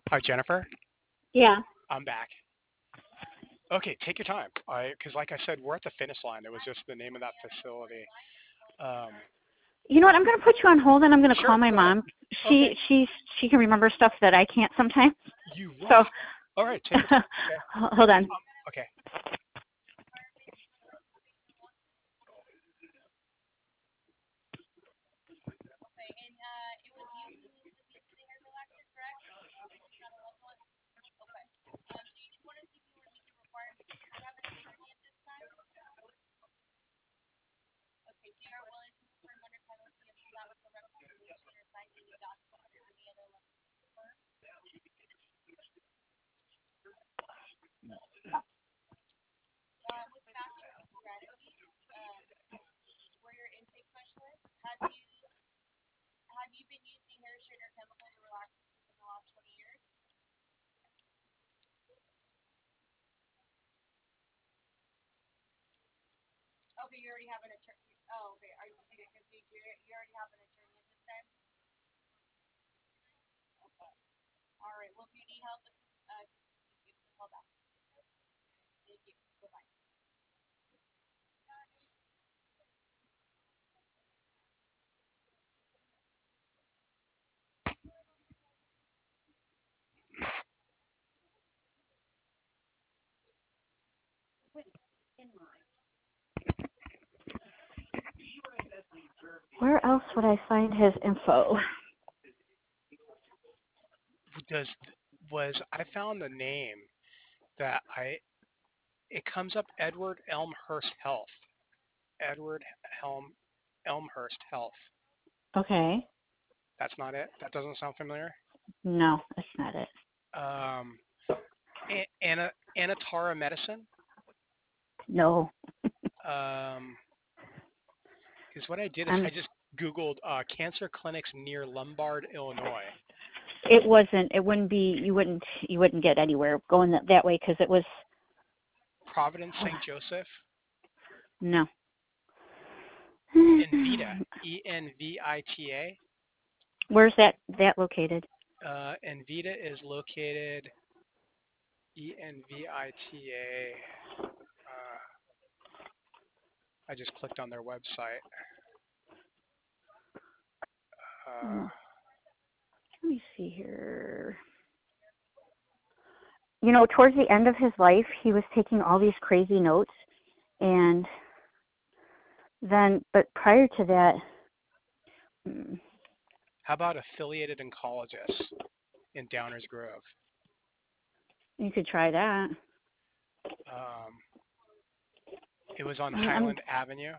Hi, Jennifer. Yeah. I'm back. Okay, take your time. Because like I said, we're at the finish line. It was just the name of that facility. Um, You know what? I'm going to put you on hold, and I'm going to call sure, my go ahead. mom. Okay, She can remember stuff that I can't sometimes. you So rock. All right, take your time. Okay. hold on. Okay. Where else would I find his info? Does was I found the name that I it comes up Edward Elmhurst Health. Edward Helm Elmhurst Health. Okay. That's not it. That doesn't sound familiar. No, that's not it. Um, Anatara Medicine. No. Because what I did is I Um, just Googled cancer clinics near Lombard, Illinois. it wasn't. It wouldn't be. You wouldn't get anywhere going that way because it was. Providence St. Joseph. No. Envita. Envita. Where's that located? Envita is located Envita. I just clicked on their website. Uh, Let me see here. You know, towards the end of his life, he was taking all these crazy notes, and then, but prior to that, hmm, how about affiliated oncologists in Downers Grove? you could try that. Um, it was on I'm Highland Avenue.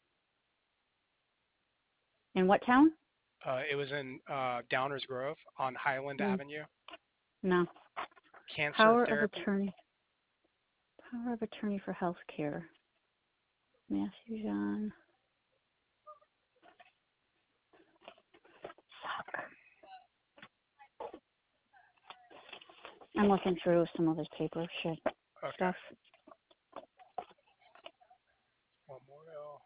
in what town? It was in Downers Grove on Highland Mm, Avenue. no. Cancer Power of therapy. attorney. Power of attorney for health care. Matthew John. I'm looking through some of his paper Okay. stuff. Memorial.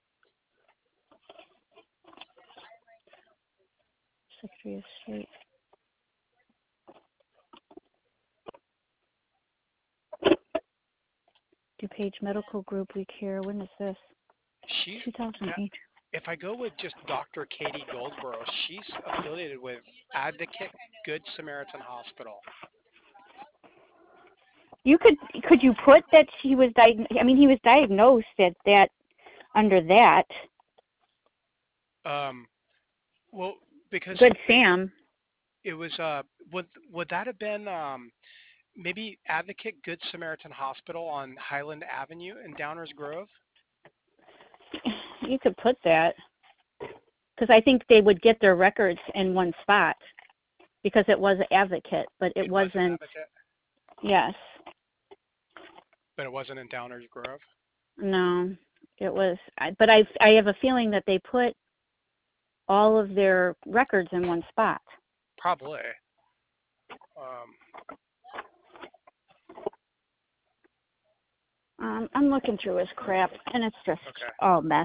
Secretary of State. DuPage Medical Group We Care. When is this? She's that 2008. if I go with just Dr. Katie Goldsboro, she's affiliated with Advocate Good Samaritan Hospital. You could you put that he was diagnosed? I mean, he was diagnosed at that under that. Um, well, because Good Sam. it was would that have been maybe Advocate Good Samaritan Hospital on Highland Avenue in Downers Grove? You could put that because I think they would get their records in one spot because it was Advocate, but it It was an wasn't. Advocate, Yes. but it wasn't in Downers Grove. No. It was. But I have a feeling that they put all of their records in one spot. Probably. Um, I'm looking through his crap, and it's just okay. all mess.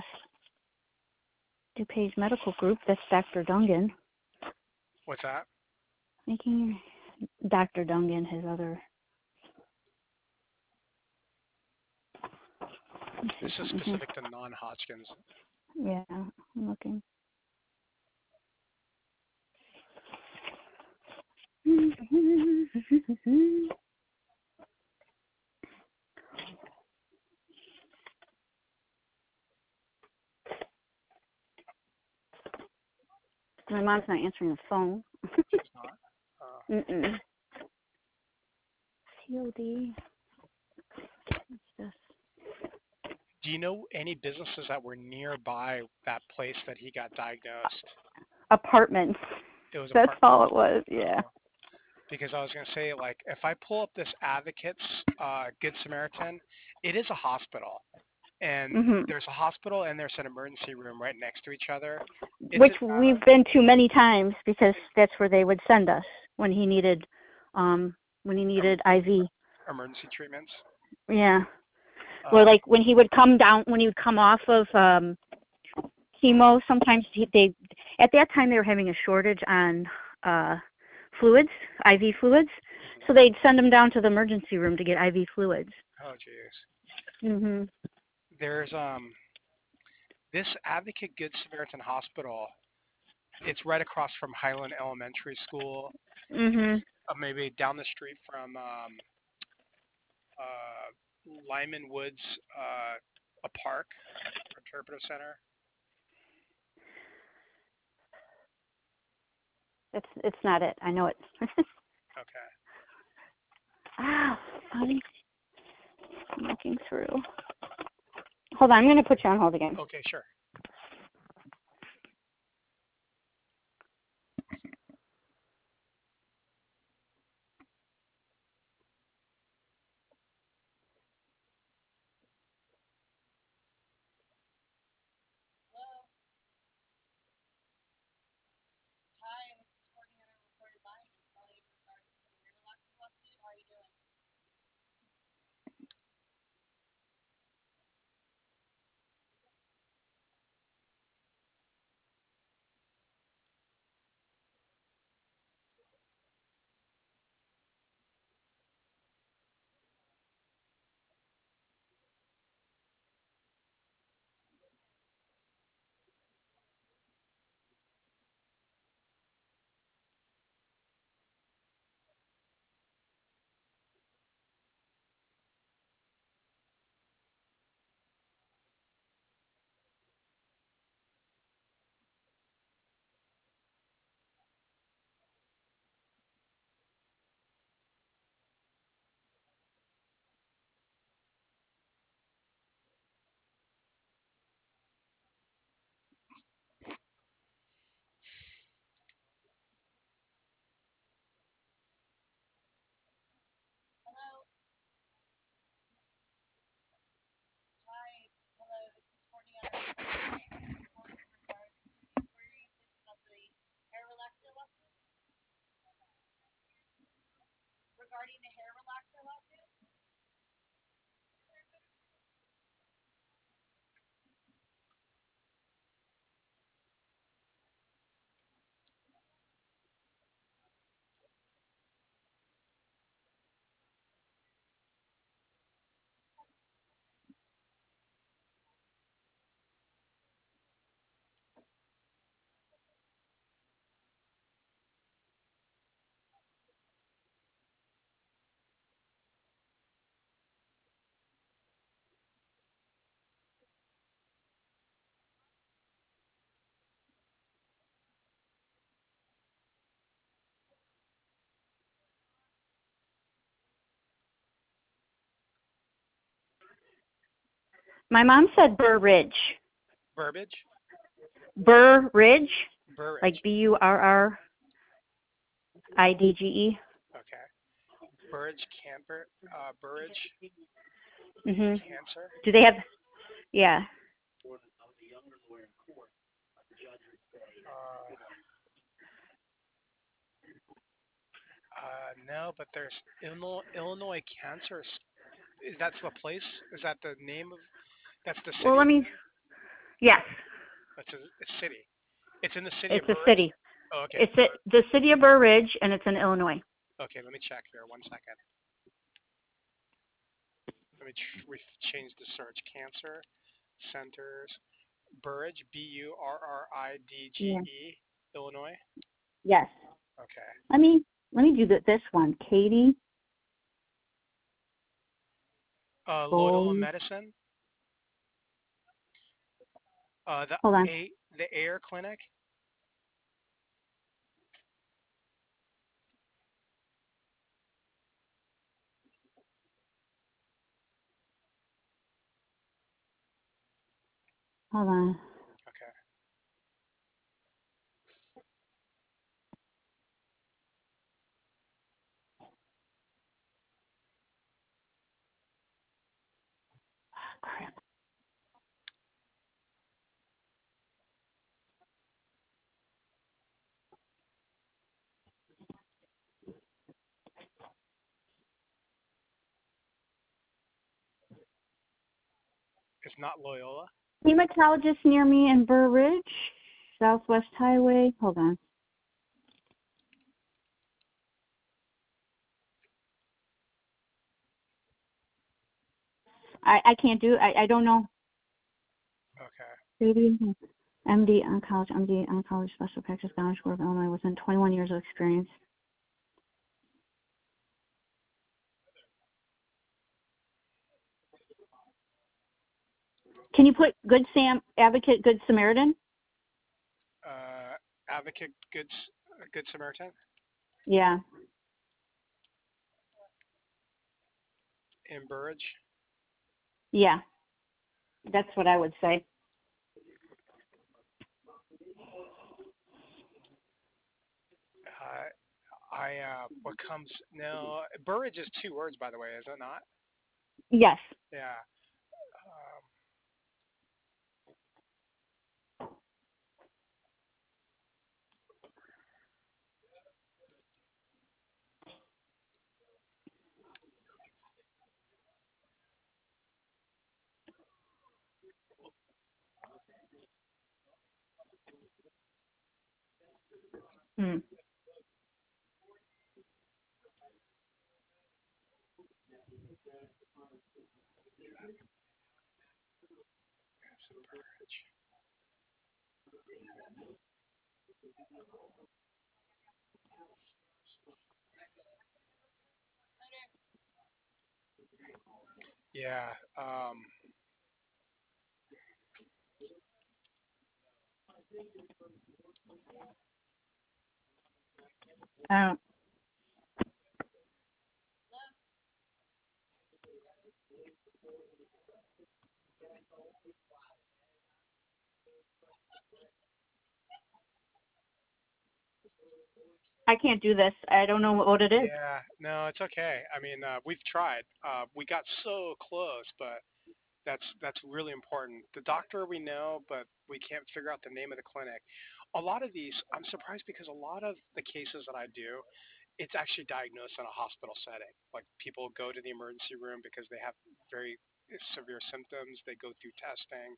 DuPage Medical Group. That's Dr. Dungan. What's that? Making Dr. Dungan, his other. This is specific to non-Hodgkin's. Yeah, I'm looking. My mom's not answering the phone. She's not. Mm-mm. COD. What's this? Do you know any businesses that were nearby that place that he got diagnosed? Apartments. It was That's apartment. all it was. Yeah. Because I was going to say, like, if I pull up this Advocates Good Samaritan, it is a hospital. And there's a hospital and there's an emergency room right next to each other. Which we've been to many times because that's where they would send us when he needed IV emergency treatments. Yeah. Or like when he would come off of chemo, sometimes they at that time they were having a shortage on fluids, IV fluids. So they'd send him down to the emergency room to get IV fluids. Oh jeez. Mhm. There's this Advocate Good Samaritan Hospital. It's right across from Highland Elementary School. Mhm. Maybe down the street from Lyman Woods, a park, interpretive center. It's not it. I know it. Okay. Funny. I'm looking through. Hold on, I'm going to put you on hold again. Okay, sure. My mom said Burr Ridge. Burbage? Burr Ridge? Burridge. Like Burridge. Okay. Burridge Camper, Burridge Mhm. Cancer. Do they have? Yeah. No, but there's Illinois Cancer. Is that the place? Is that the name of? That's the Well, city. Yes. That's a city. It's in the city of It's a Burridge. city. Oh, okay. It's the city of Burr Ridge, and it's in Illinois. Okay, let me check here. 1 second. Let me change the search. Cancer centers. Burridge, Yeah. Burridge, Illinois. Yes. Okay. Let me do this one. Katie Loyola Boy. Medicine. Hold on. The Air Clinic. Hold on. Okay. Crap. It's not Loyola. Hematologist near me in Burr Ridge, Southwest Highway. Hold on. I can't do. I don't know. Okay. Katie, MD oncology special practice, College Board of Illinois, within 21 years of experience. Can you put Good Sam Advocate Good Samaritan? Advocate Good Samaritan Yeah. in Burridge. Yeah. That's what I would say. What comes no Burridge is 2 words, by the way, is it not? Yes. Yeah. Hmm. Burridge. Yeah. Um, I can't do this. I don't know what it is. Yeah. No, it's okay. I mean, we've tried. We got so close, but that's really important. The doctor we know, but we can't figure out the name of the clinic. A lot of these, I'm surprised because a lot of the cases that I do, it's actually diagnosed in a hospital setting. Like people go to the emergency room because they have very severe symptoms. They go through testing,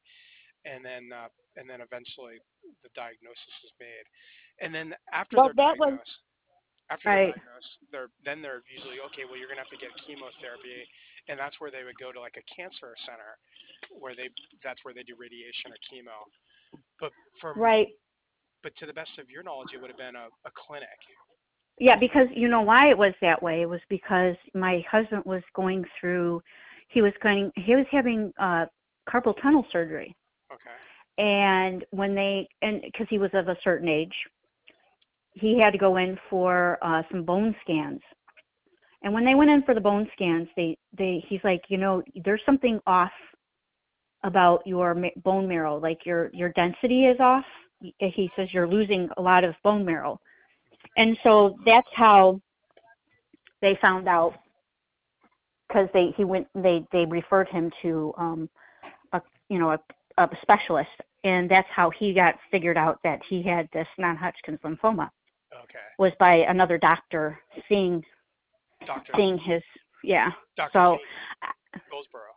and then eventually the diagnosis is made. And then Well, that was after they're right. diagnosed, they're usually okay. Well, you're gonna have to get chemotherapy, and that's where they would go to like a cancer center, where that's where they do radiation or chemo. But from Right. but to the best of your knowledge, it would have been a clinic. Yeah, because you know why it was that way. It was because my husband was going through. He was having carpal tunnel surgery, Okay. and because he was of a certain age, he had to go in for some bone scans. And when they went in for the bone scans, he's like, there's something off about your bone marrow, like your density is off. He says you're losing a lot of bone marrow, and so that's how they found out, because they referred him to a you know a specialist, and that's how he got figured out that he had this non-Hodgkin's lymphoma, Okay. was by another doctor seeing Doctor his. Yeah. Doctor So Kate Goldsboro.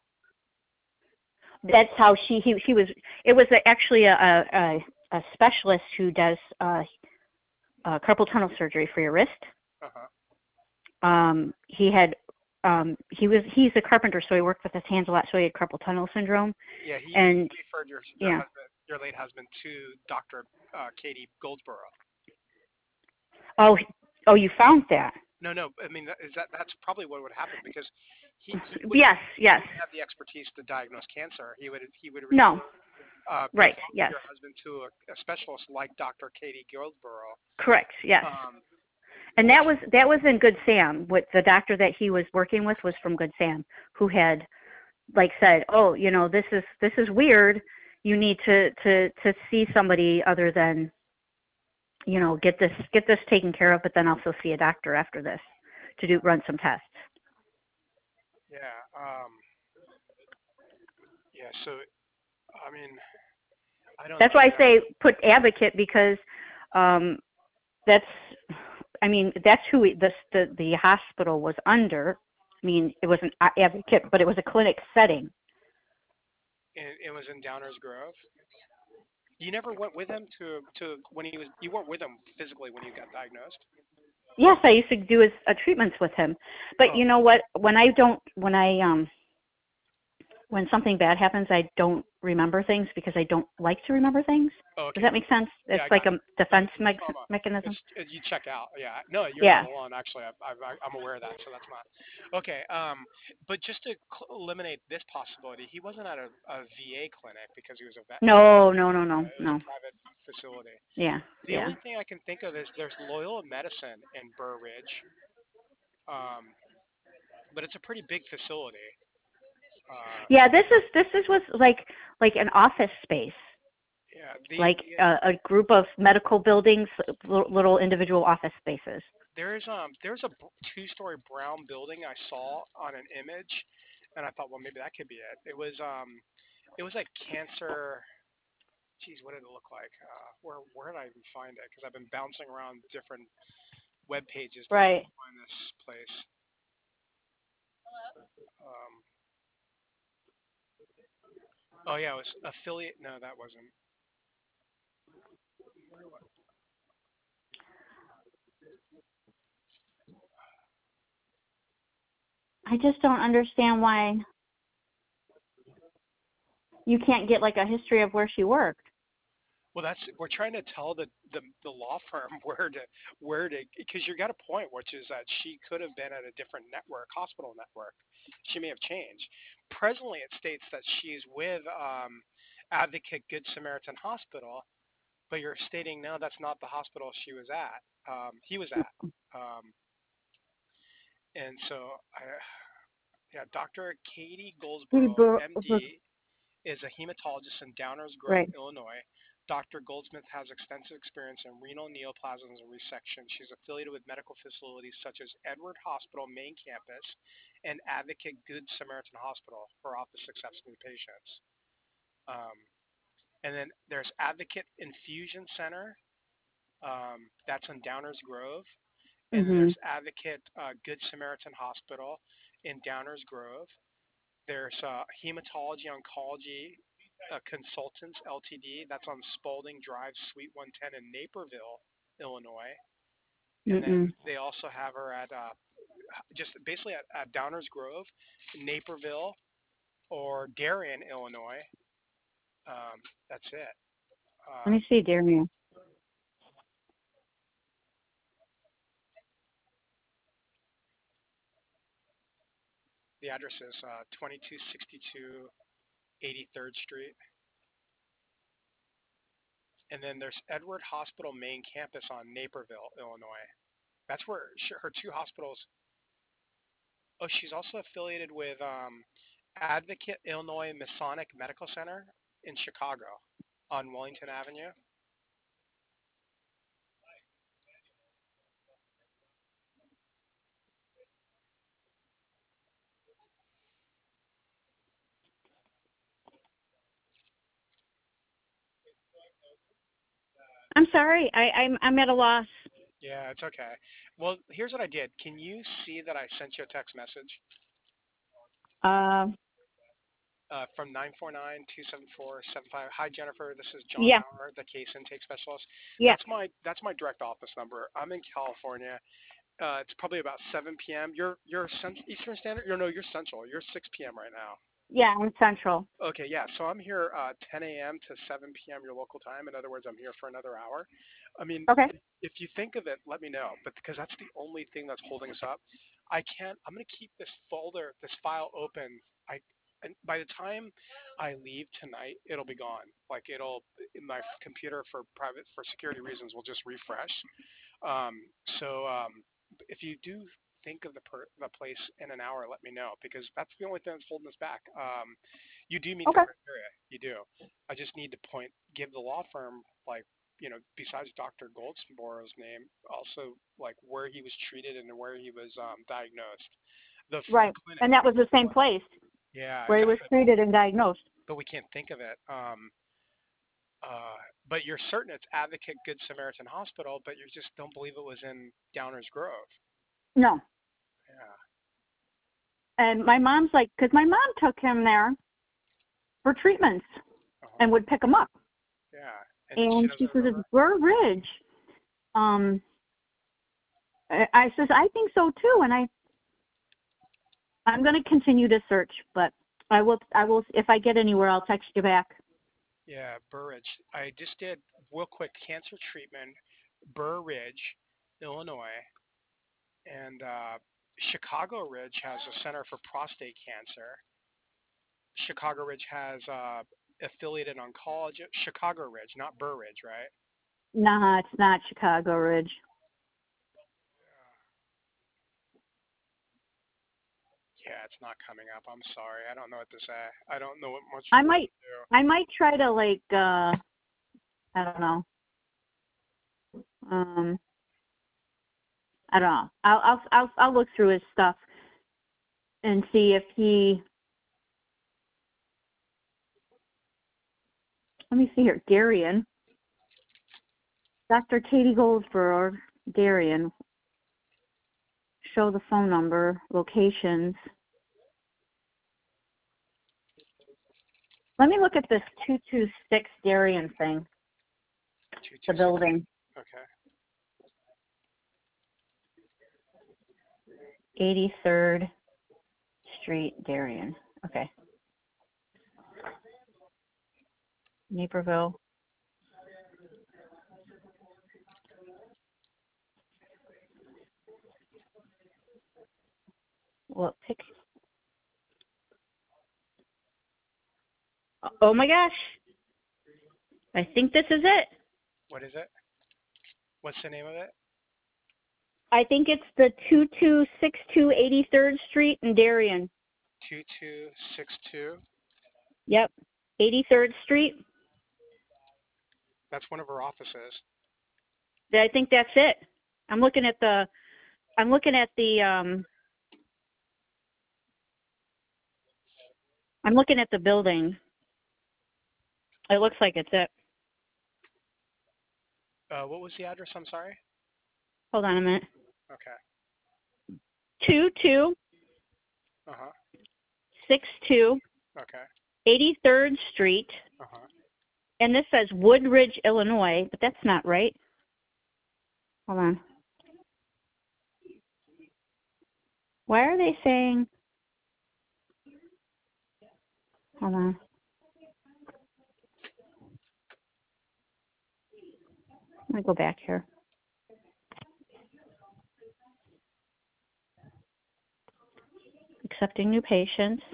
that's how he was. It was actually a specialist who does carpal tunnel surgery for your wrist. Uh huh. He's a carpenter, so he worked with his hands a lot, so he had carpal tunnel syndrome. Yeah, he And referred yeah. your late husband to Dr. Katie Goldsboro. Oh, oh, you found that? No, no. I mean, that's probably what would happen because Yes, he yes. wouldn't have the expertise to diagnose cancer. He would No, refer right, yes. your husband to a specialist like Dr. Katie Goldsboro, Correct, yes. um, And which that was in Good Sam. What the doctor that he was working with was from Good Sam, who had like said, "Oh, this is weird. You need to see somebody other than, get this taken care of, but then also see a doctor after this to run some tests." yeah, yeah. So I mean, I don't That's know. why I say put advocate, because um that's I mean, that's who the hospital was under. I mean, it was an advocate, but it was a clinic setting. It was in Downers Grove. You never went with him to when he was. You weren't with him physically when you got diagnosed. Yes, I used to do his treatments with him. But Oh, you know what? When something bad happens, I don't remember things because I don't like to remember things. oh, Does okay. that make sense? Yeah, It's I like got a it. defense It's trauma. mechanism. You check out. Yeah. No, you're not Yeah. alone. Actually, I'm aware of that. So that's not okay. But just to eliminate this possibility, he wasn't at a VA clinic because he was a vet. No, no, no, no, It was a no. private facility. Yeah, The yeah. only thing I can think of is there's Loyola Medicine in Burr Ridge, but it's a pretty big facility. Uh, Yeah, this was like an office space, yeah. like a group of medical buildings, little individual office spaces. There's a two-story brown building I saw on an image, and I thought, well, maybe that could be it. It was like cancer. Geez, what did it look like? Where did I even find it? Because I've been bouncing around different web pages to Right. find this place. Um, oh yeah, it was affiliate. No, that wasn't. I just don't understand why you can't get like a history of where she worked. Well, that's we're trying to tell the law firm where to because you got a point, which is that she could have been at a different network, hospital network. She may have changed. Presently, it states that she's with Advocate Good Samaritan Hospital, but you're stating no, that's not the hospital she was at. He was at, and so yeah, Dr. Katie Goldsboro, MD, is a hematologist in Downers Grove, Right. Illinois. Dr. Goldsmith has extensive experience in renal neoplasms and resection. She's affiliated with medical facilities such as Edward Hospital main campus and Advocate Good Samaritan Hospital. Her office accepts new patients. Um, and then there's Advocate Infusion Center. That's in Downers Grove. And then Mhm. there's Advocate Good Samaritan Hospital in Downers Grove. There's Hematology Oncology Consultants Ltd. That's on Spalding Drive, Suite 110 in Naperville, Illinois. And then Mm. they also have her at just basically at Downers Grove, Naperville, or Darien, Illinois. Um, that's it. Let Um, me see, dear me. the address is 2262 83rd Street. And then there's Edward Hospital main campus on Naperville, Illinois. That's where her two hospitals. Oh, she's also affiliated with Advocate Illinois Masonic Medical Center in Chicago on Wellington Avenue. I'm sorry. I'm at a loss. Yeah, it's okay. Well, here's what I did. Can you see that I sent you a text message Uh, from 949-274-75? Hi, Jennifer. This is John yeah, Maurer, the case intake specialist. yeah. That's my direct office number. I'm in California, It's probably about 7 p.m. You're Eastern Standard. No, you're Central. You're 6 p.m. right now. Yeah, I'm Central. Okay, yeah. So I'm here 10 a.m. to 7 p.m. your local time. In other words, I'm here for another hour. I mean, Okay. if you think of it, let me know. But because that's the only thing that's holding us up, I can't. I'm gonna keep this folder, this file open. I and by the time I leave tonight, it'll be gone. Like it'll, my computer for security reasons will just refresh. Um, so if you do think of the place in an hour, let me know because that's the only thing that's holding us back. You do meet the Okay. criteria. You do. I just need to give the law firm like besides Dr. Goldsboro's name, also like where he was treated and where he was diagnosed. The Right. clinic. And that was the same place Yeah, where he was treated and diagnosed. but we can't think of it. Uh, but you're certain it's Advocate Good Samaritan Hospital, but you just don't believe it was in Downers Grove. No. Yeah. And my mom's like, because my mom took him there for treatments Uh-huh. and would pick him up. Yeah. And she And she doesn't says, it's remember? Burr Ridge. I says, I think so too. And I'm going to continue to search, but I will, if I get anywhere, I'll text you back. Yeah, Burr Ridge. I just did real quick cancer treatment, Burr Ridge, Illinois, and Chicago Ridge has a center for prostate cancer. Chicago Ridge has affiliated oncology. Chicago Ridge, not Burr Ridge, right? Nah, it's not Chicago Ridge. Yeah, it's not coming up. I'm sorry. I don't know what to say. I don't know what much I more to might, do. I might try to like, I don't know. I don't know. I'll look through his stuff and see if he. Let me see here. Darien. Dr. Katie Goldsboro, Darien. Show the phone number, locations. Let me look at this 226 Darien thing, the 226. building. Okay. 83rd Street, Darien. Okay. Naperville. Well, pick. Oh my gosh. I think this is it. What is it? What's the name of it? I think it's the 2262 83rd Street in Darien. 2262. Yep. 83rd Street. That's one of our offices. I think that's it. I'm looking at the building. It looks like it's it. What was the address? I'm sorry. Hold on a minute. Okay. 2262 Uh-huh. Okay. 83rd Street. Uh-huh. And this says Woodridge, Illinois, but that's not right. Hold on. Why are they saying? Hold on. Let me go back here. Accepting new patients.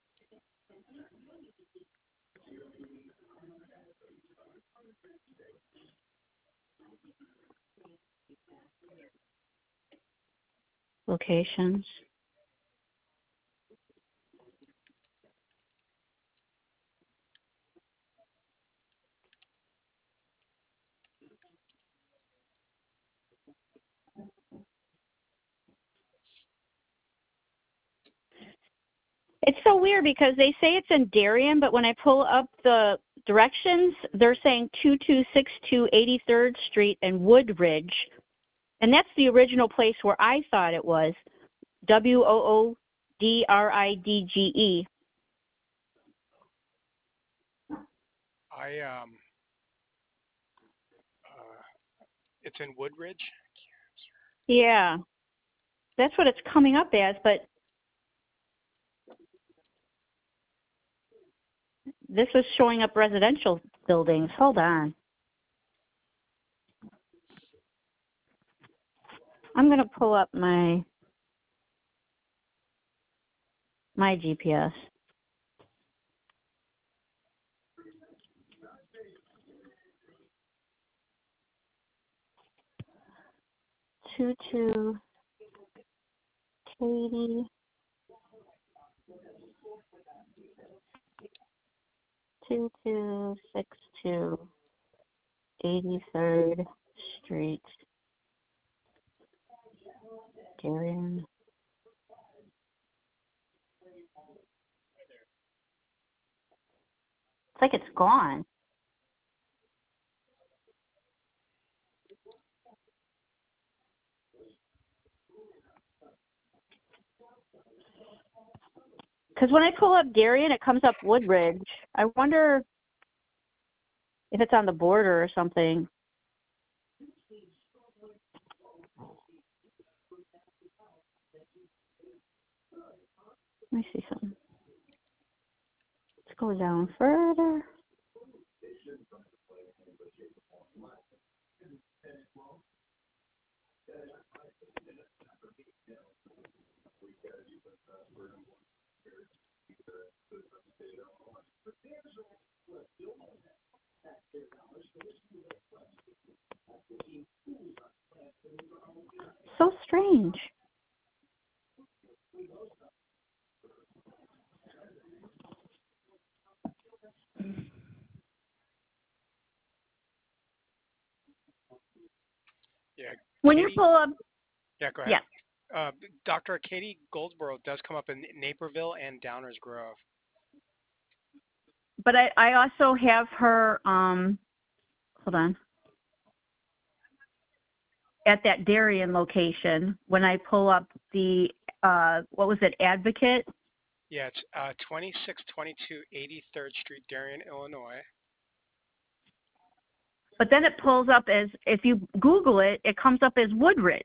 Locations. It's so weird because they say it's in Darien, but when I pull up the directions, they're saying 2262 83rd Street and Woodridge. And that's the original place where I thought it was. Woodridge. I it's in Woodridge. Yeah. That's what it's coming up as, but this was showing up residential buildings. Hold on. I'm going to pull up my GPS. Two Katie. 2262 83rd Street, Darien. It's like it's gone. Because when I pull up Darien, it comes up Woodridge. I wonder if it's on the border or something. Let me see something. Let's go down further. So strange. Yeah. When Katie, you pull up, yeah, go ahead. yeah, Dr. Katie Goldsboro does come up in Naperville and Downers Grove. but I also have her, hold on, at that Darien location when I pull up the, what was it, Advocate? Yeah, it's 2622 83rd Street, Darien, Illinois. But then it pulls up as, if you Google it, it comes up as Woodridge.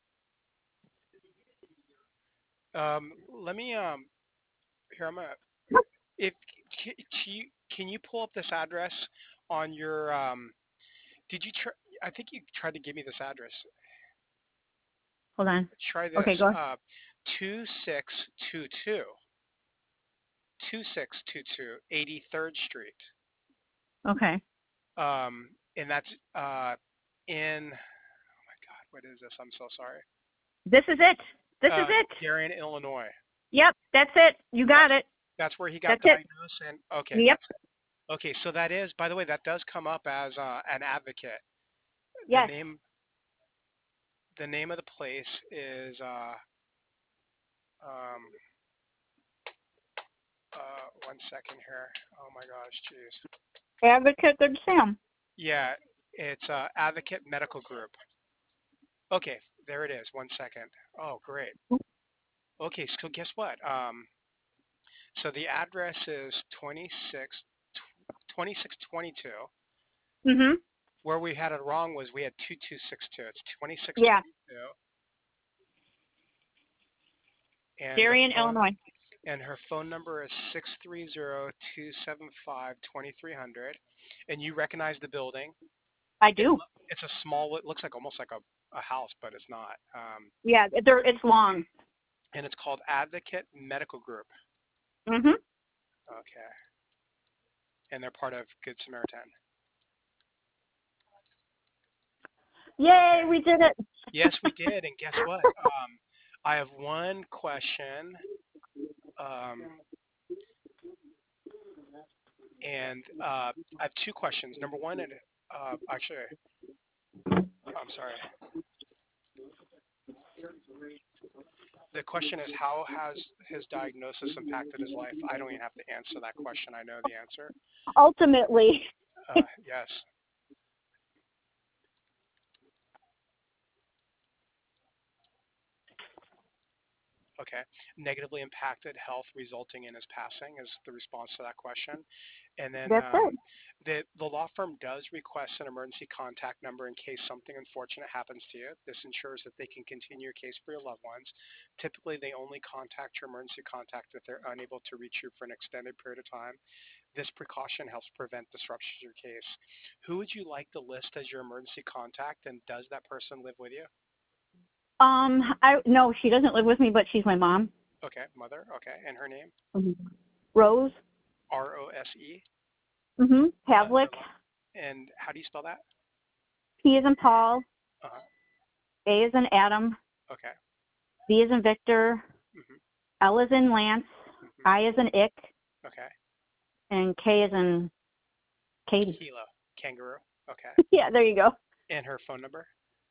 Let me here I'm gonna if can you pull up this address on your did you try I think you tried to give me this address. Hold on. Try this. Okay, go. 2622 83rd Street. Okay. And that's in oh my God, what is this? I'm so sorry. This is it. This is it. Darien, Illinois. Yep, that's it. You got it. That's where he got That's it. diagnosed. And okay, Yep. okay. So that is, by the way, that does come up as an advocate. Yes. The name of the place is um, 1 second here. Oh my gosh, jeez. Advocate Good Sam. Yeah, it's Advocate Medical Group. Okay, there it is. 1 second. Oh, great. Okay, so guess what? So the address is 2622. Mhm. Where we had it wrong was we had 2262. It's Yeah. 2622. And the Darien, phone Illinois. and her phone number is 630-275-2300. And you recognize the building. I do. It's a small, it looks like almost like a house, but it's not. Yeah, it's long. And it's called Advocate Medical Group. Mhm. Okay. And they're part of Good Samaritan. Yay, Okay. we did it. Yes, we did. And guess what? I have one question. And I have two questions. Number one, actually, I'm sorry. The question is, how has his diagnosis impacted his life? I don't even have to answer that question. I know the answer. Ultimately. Yes. Okay. Negatively impacted health resulting in his passing is the response to that question. And then That's it. The law firm does request an emergency contact number in case something unfortunate happens to you. This ensures that they can continue your case for your loved ones. Typically, they only contact your emergency contact if they're unable to reach you for an extended period of time. This precaution helps prevent disruption to your case. Who would you like to list as your emergency contact, and does that person live with you? I no, she doesn't live with me, but she's my mom. Okay, mother. Okay, and her name? Rose. Rose. Pavlik. And how do you spell that? P is in Paul. Uh-huh. A is in Adam. Okay. V is in Victor. Hmm. L is in Lance. Hmm. I is in Ick. Okay. And K is in Katie. Kilo. Kangaroo. Okay. Yeah, there you go. And her phone number?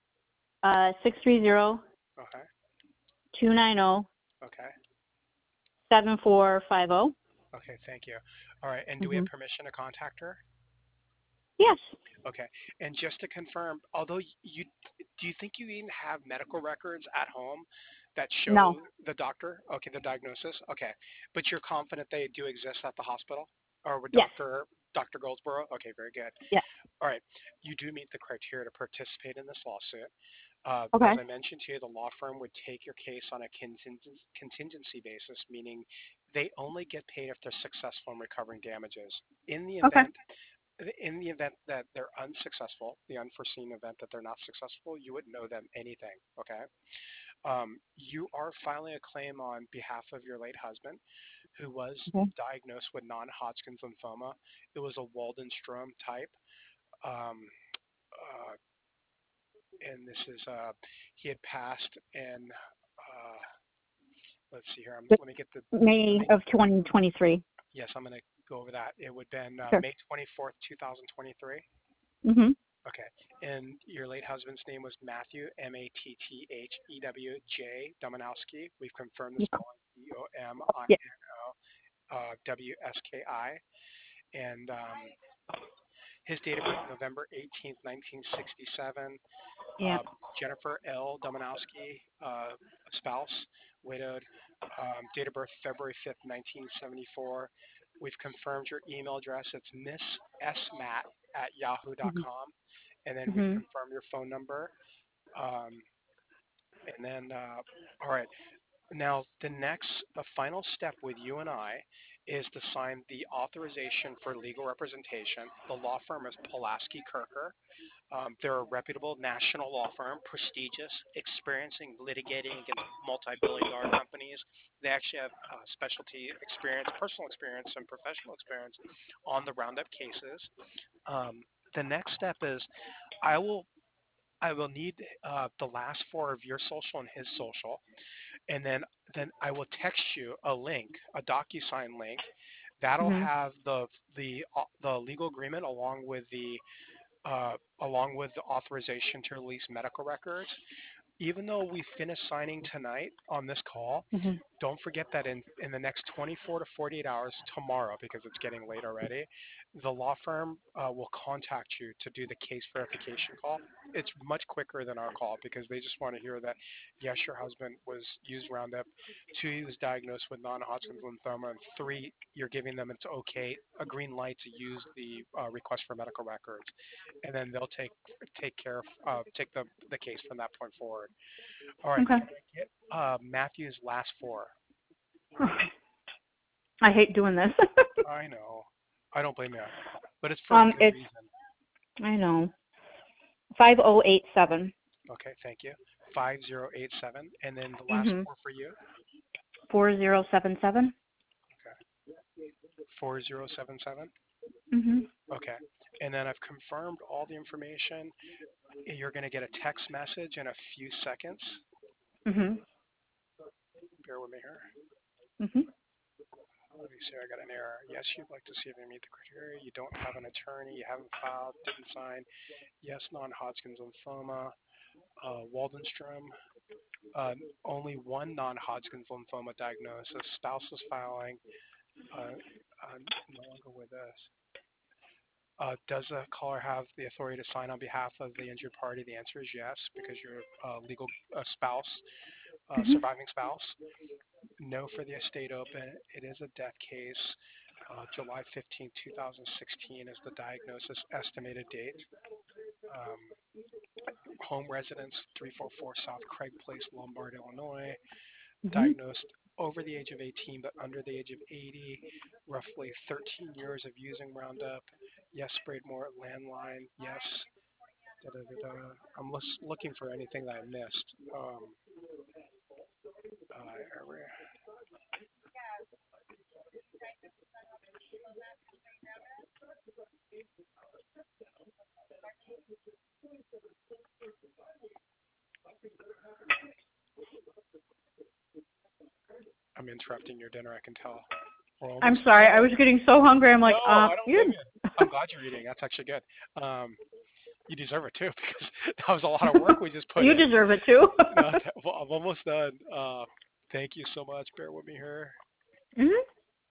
630 Okay. 290 Okay. 7450. Okay, thank you. All right, and do we have permission to contact her? Yes. Okay, and just to confirm, although you do you think you even have medical records at home that No. show the doctor? Okay, the diagnosis. Okay, but you're confident they do exist at the hospital or with Yes. Dr. Goldsboro? Okay, very good. Yes. All right, you do meet the criteria to participate in this lawsuit. Okay. As I mentioned to you, the law firm would take your case on a contingency basis, meaning they only get paid if they're successful in recovering damages. In the Okay. event in the event that they're unsuccessful, the unforeseen event that they're not successful, you wouldn't know them anything. Okay. You are filing a claim on behalf of your late husband, who was Okay. diagnosed with non-Hodgkin's lymphoma. It was a Waldenstrom type. Um, uh, and this is he had passed in let's see here. Let me get the let May me of 2023. yes, I'm going to go over that. It would have been Sure. May 24th, 2023. Mhm. Okay. And your late husband's name was Matthew, Matthewej Domanowski. We've confirmed the spelling Yeah. Dominowski. And his date of birth, November 18th, 1967. Yeah. Jennifer L. Domanowski, spouse, widowed. Date of birth, February 5th, 1974. We've confirmed your email address. It's misssmatt@yahoo.com. Mhm. And then we've Mhm. confirmed your phone number. Um, and then, all right. Now, the final step with you and I is to sign the authorization for legal representation. The law firm is Pulaski Kirker. They're a reputable national law firm, prestigious, experiencing litigating against multi-billion-dollar companies. They actually have specialty experience, personal experience, and professional experience on the Roundup cases. The next step is I will I will need the last four of your social and his social, and then I will text you a link, a DocuSign link, that'll Mhm. have the legal agreement along with the authorization to release medical records. Even though we finish signing tonight on this call, Mhm. don't forget that in the next 24 to 48 hours tomorrow, because it's getting late already, the law firm will contact you to do the case verification call. It's much quicker than our call because they just want to hear that, yes, your husband was used Roundup, two, he was diagnosed with non-Hodgkin's lymphoma, and three, you're giving them it's okay, a green light to use the request for medical records, and then they'll take care of take the case from that point forward. All right, Okay. can I get Matthew's last four? I hate doing this. I know. I don't blame you, but it's for a good It's reason. I know 5087. Okay, thank you. 5087, and then the last Mhm. four for you. 4077. Okay, 4077. Mhm. Okay, and then I've confirmed all the information. You're going to get a text message in a few seconds. Mhm. Bear with me here. Mhm. Let me see. I got an error. Yes, you'd like to see if you meet the criteria. You don't have an attorney. You haven't filed. Didn't sign. Yes, non-Hodgkin's lymphoma. Waldenstrom. Uh, Only one non-Hodgkin's lymphoma diagnosis. Spouse is filing. Uh, no longer with us. Does the caller have the authority to sign on behalf of the injured party? The answer is yes, because you're a legal spouse, Mhm. surviving spouse. No for the estate open. It is a death case. July 15, 2016 is the diagnosis estimated date. Um, Home residence, 344 South Craig Place, Lombard, Illinois. Hmm. Diagnosed over the age of 18 but under the age of 80. Roughly 13 years of using Roundup. Yes, sprayed more landline. Yes. Da, da, da, da. I'm looking for anything that I missed. I'm interrupting your dinner, I can tell. We're I'm almost sorry. I done. was getting so hungry. I'm No, like, I don't blame you. you. I'm glad you're eating. That's actually good. You deserve it too because that was a lot of work we just put You in. deserve it too. No, well, I'm almost done. Thank you so much. Bear with me here. Hmm.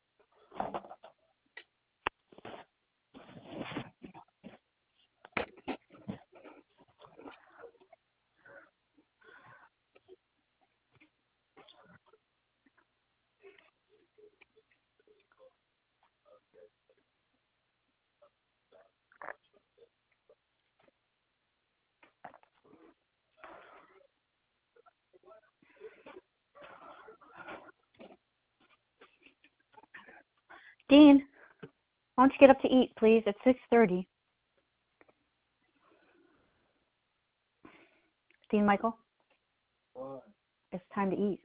Dean, why don't you get up to eat, please? It's 6:30. Dean Michael, it's time to eat.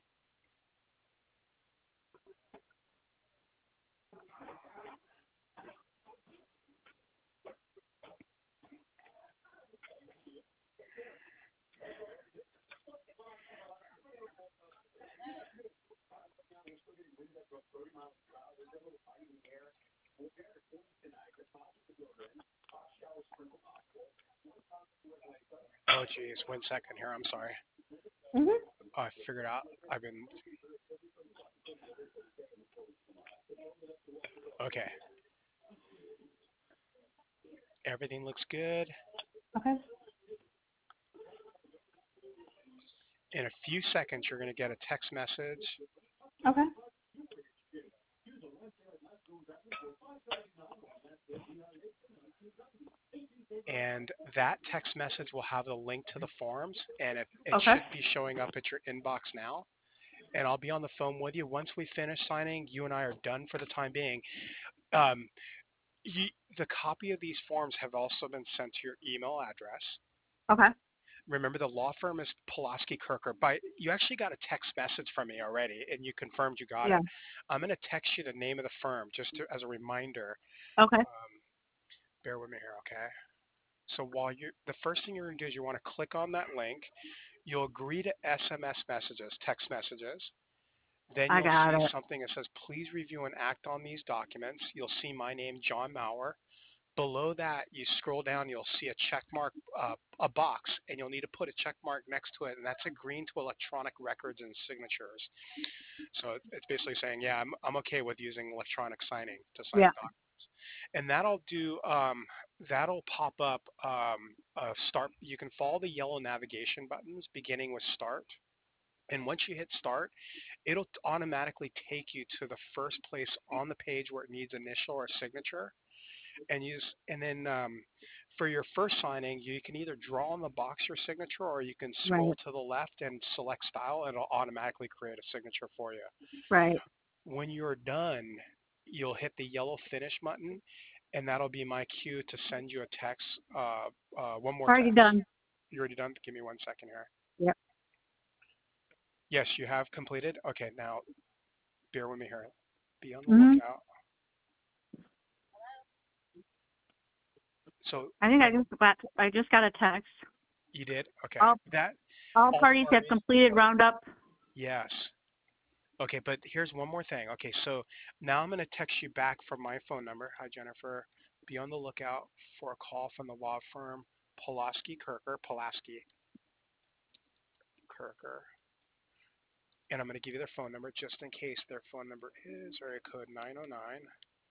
Oh, geez. 1 second here. I'm sorry. Hmm. Oh, I figured out. I've been. Okay. Everything looks good. Okay. In a few seconds, you're going to get a text message, Okay. and that text message will have the link to the forms, and it Okay. should be showing up at your inbox now. And I'll be on the phone with you once we finish signing. You and I are done for the time being. Um, you, the copy of these forms have also been sent to your email address. Okay. Remember, the law firm is Pulaski Kirker. You actually got a text message from me already, and you confirmed you got Yeah. it. I'm going to text you the name of the firm as a reminder. Okay. Bear with me here, okay? So the first thing you're going to do is you want to click on that link. You'll agree to SMS messages, text messages. Then I you'll got see it. something that says, please review and act on these documents. You'll see my name, John Maurer. Below that, you scroll down, you'll see a check mark, a box, and you'll need to put a check mark next to it, and that's agreeing to electronic records and signatures. So it's basically saying, yeah, I'm okay with using electronic signing to sign Yeah. the documents. And that'll pop up start. You can follow the yellow navigation buttons beginning with start. And once you hit start, it'll automatically take you to the first place on the page where it needs initial or signature. And then for your first signing, you can either draw on the box your signature, or you can scroll Right. to the left and select style, and it'll automatically create a signature for you. Right. When you're done, you'll hit the yellow finish button, and that'll be my cue to send you a text, one more Already text. done. You already done? Give me 1 second here. Yep. Yes, you have completed. Okay, now bear with me here. Be on the Mhm. lookout. So I think I just got a text. you did? Okay. All That all all parties have parties. completed roundup. Yes. Okay, but here's one more thing. Okay, so now I'm going to text you back from my phone number. Hi, Jennifer. Be on the lookout for a call from the law firm Pulaski Kirker. Pulaski Kirker. And I'm going to give you their phone number just in case. Their phone number is area code 909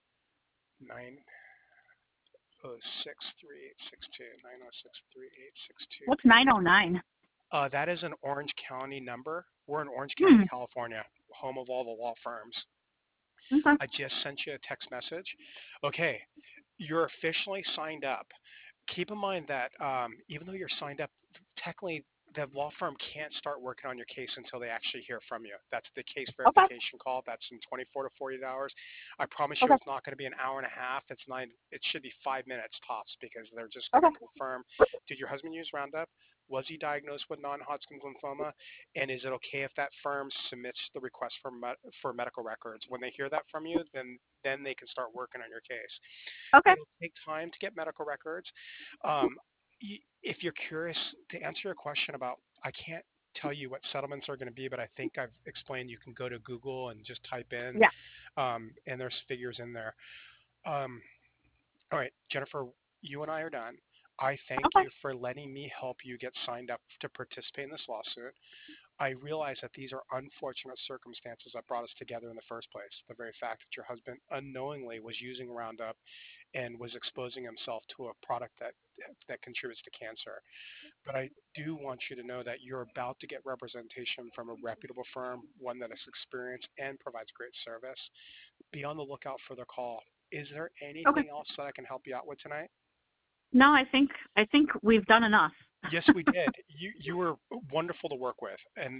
9063862. What's 909? That is an Orange County number. We're in Orange County, Hmm. California, home of all the law firms. Okay. I just sent you a text message. Okay, you're officially signed up. Keep in mind that even though you're signed up, technically the law firm can't start working on your case until they actually hear from you. That's the case Okay. verification call. That's in 24 to 48 hours. I promise you Okay. it's not going to be an hour and a half. It's nine. It should be 5 minutes tops because they're just going Okay. to confirm, did your husband use Roundup? Was he diagnosed with non-Hodgkin's lymphoma? And is it okay if that firm submits the request for medical records? When they hear that from you, then they can start working on your case. Okay. It'll take time to get medical records. Um, if you're curious, to answer your question about, I can't tell you what settlements are going to be, but I think I've explained you can go to Google and just type in, Yeah. and there's figures in there. Um, all right, Jennifer, you and I are done. I thank Okay. you for letting me help you get signed up to participate in this lawsuit. I realize that these are unfortunate circumstances that brought us together in the first place. The very fact that your husband unknowingly was using Roundup and was exposing himself to a product that contributes to cancer. But I do want you to know that you're about to get representation from a reputable firm, one that is experienced and provides great service. Be on the lookout for the call. Is there Okay. anything else that I can help you out with tonight? No, I think we've done enough. Yes, we did. You were wonderful to work with, and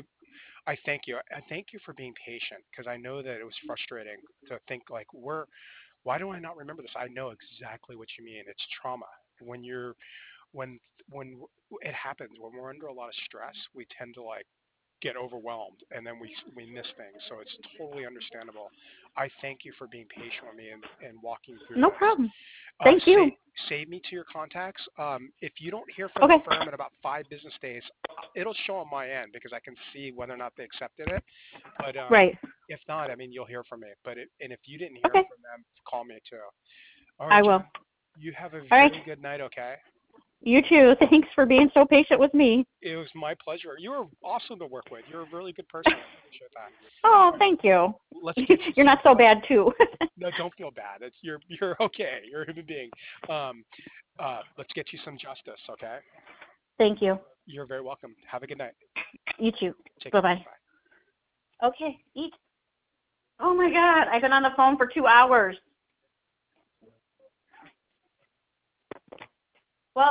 I thank you. I thank you for being patient because I know that it was frustrating to think like, why do I not remember this? I know exactly what you mean. It's trauma. When you're when when it happens, when we're under a lot of stress, we tend to like get overwhelmed and then we miss things. So it's totally understandable. I thank you for being patient with me and walking through No this. problem. Thank you. Save me to your contacts. If you don't hear from the Okay. firm in about 5 business days, it'll show on my end because I can see whether or not they accepted it. But Right. if not, I mean, you'll hear from me. And if you didn't hear Okay. from them, call me too. All right, I will. Jen, you have a All right. very good night, okay? You too. Thanks for being so patient with me. It was my pleasure. You were awesome to work with. You're a really good person. I appreciate that. Oh, All right, thank you. let's get you You're some not so bad justice. too. No, don't feel bad. You're okay. You're a human being. Um, let's get you some justice, okay? Thank you. You're very welcome. Have a good night. You too. Take care. Bye-bye. Bye. Okay. Eat. Oh my God. I've been on the phone for 2 hours.